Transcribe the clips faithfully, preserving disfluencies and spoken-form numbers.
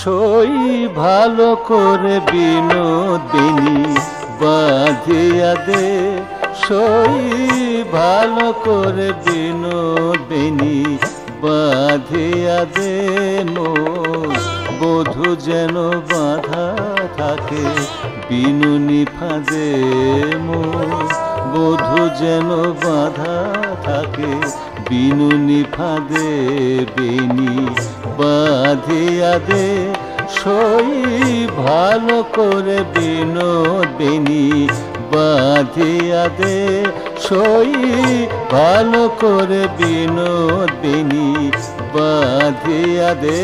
সই ভালো করে বিনোদিনী বাঁধিয়া দে, সই ভালো করে বিনোদিনী বাঁধিয়া দে। মোর বধূ যেন বাঁধা থাকে বিনুনি ফাঁদে, মোর বধূ যেন বাঁধা থাকে বিনুনি ফাঁদে। বেনি বাঁধিয়া দে, সই ভালো করে বিনোদিনী বাঁধিয়া দে, সই ভালো করে বিনোদিনী বাঁধিয়া দে।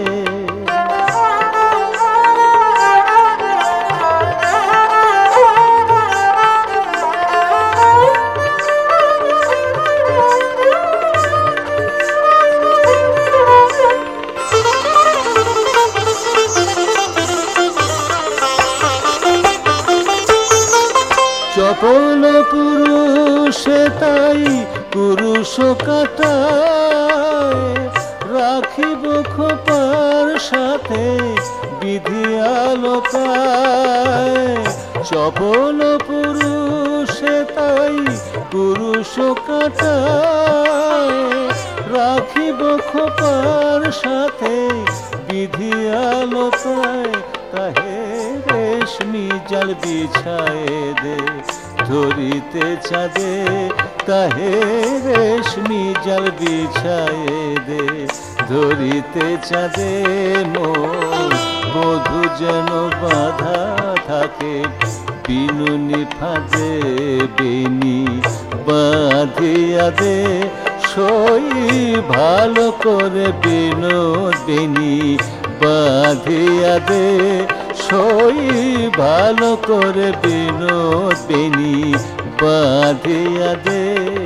চপল পুরুষে তাই পুরুষ কাটায়, রাখিব খোপার সাথে বিধিয়া লোকায়। চপল পুরুষে তাই পুরুষ কাটায়, রাখিব খোপার সাথে বিধিয়া লোকায়। তাহে রেশমি জাল বিছায়ে দে ধরিতে চাঁদে, তাহে রেশমি জাল বিছায়ে দে ধরিতে চাঁদে। মোর বধূ যেন বাঁধা থাকে বিনুনি ফাঁদে, বেনি বাঁধিয়া দে, সই ভালো করে বিনোদিনী বাঁধিয়া দে, সই ভালো করে বিনোদিনী বাঁধিয়া দে।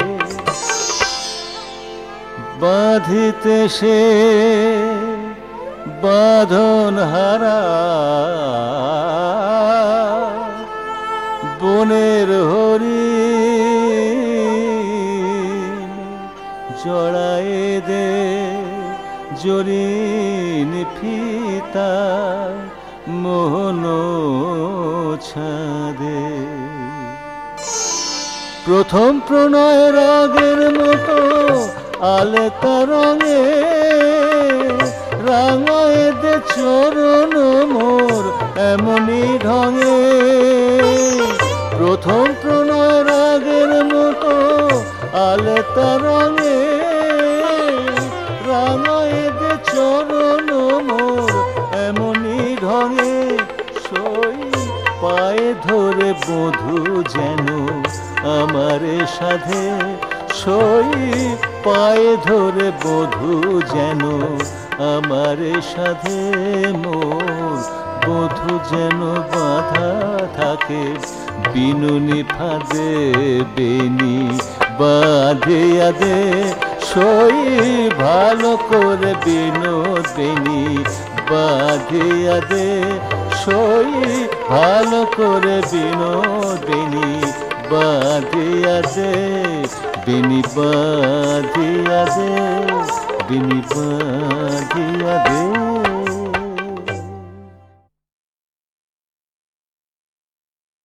বাঁধিতে সে বাঁধন হারা বনের হরিণ, জড়ায়ে দে জরিন ফিতা মোহন ছাদে। প্রথম প্রণয় রাগের মতো আলতা রঙে, রাঙায়ে দে চরণ মোর এমনি ঢঙে। প্রথম প্রণয় রাগের মতো আলতা রঙে, রাঙায়ে দে চরণ মোর এমনি ঢঙে। সই পায়ে ধরে বধূ যেন আমারে সাধে, সই পায়ে ধরে বধূ যেন আমারে সাধে। মোর বধূ যেন বাঁধা থাকে বিনুনি ফাঁদে, বেনি বাঁধিয়া দে, সই ভালো করে বিনোদিনী বাঁধিয়া দে, সই ভালো করে বিনোদিনী বাঁধিয়া দে। বিনি বাঁধিয়া দে, বিনি বাঁধিয়া দে।